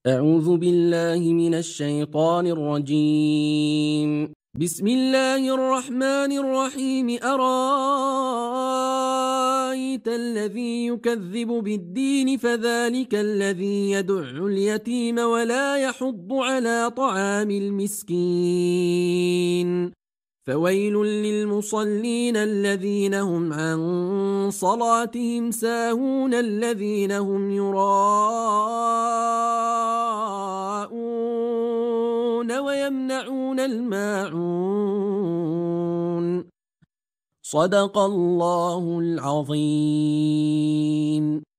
أعوذ بالله من الشيطان الرجيم. بسم الله الرحمن الرحيم. أرأيت الذي يكذب بالدين فذلك الذي يدع اليتيم ولا يحض على طعام المسكين فويل للمصلين الذين هم عن صلاتهم ساهون الذين هم يراءون ويمنعون الماعون. صدق الله العظيم.